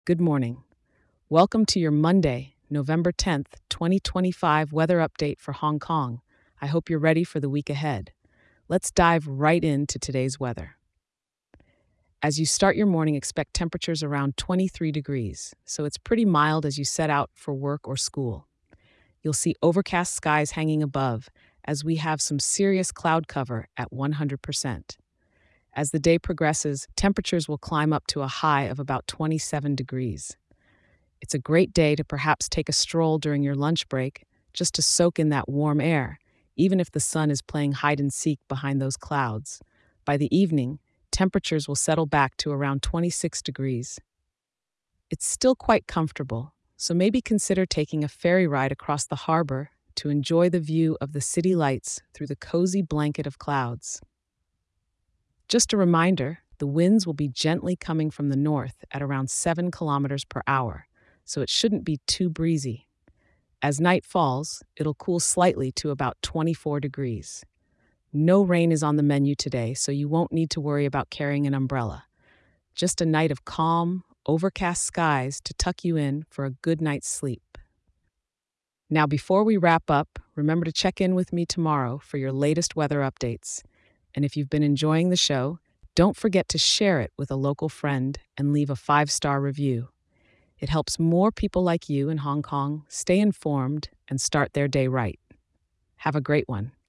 Good morning. Welcome to your Monday, November 10th, 2025 weather update for Hong Kong. I hope you're ready for the week ahead. Let's dive right into today's weather. As you start your morning, expect temperatures around 23 degrees, so it's pretty mild as you set out for work or school. You'll see overcast skies hanging above as we have some serious cloud cover at 100%. As the day progresses, temperatures will climb up to a high of about 27 degrees. It's a great day to perhaps take a stroll during your lunch break just to soak in that warm air, even if the sun is playing hide and seek behind those clouds. By the evening, temperatures will settle back to around 26 degrees. It's still quite comfortable, so maybe consider taking a ferry ride across the harbor to enjoy the view of the city lights through the cozy blanket of clouds. Just a reminder, the winds will be gently coming from the north at around 7 kilometers per hour, so it shouldn't be too breezy. As night falls, it'll cool slightly to about 24 degrees. No rain is on the menu today, so you won't need to worry about carrying an umbrella. Just a night of calm, overcast skies to tuck you in for a good night's sleep. Now, before we wrap up, remember to check in with me tomorrow for your latest weather updates. And if you've been enjoying the show, don't forget to share it with a local friend and leave a 5-star review. It helps more people like you in Hong Kong stay informed and start their day right. Have a great one.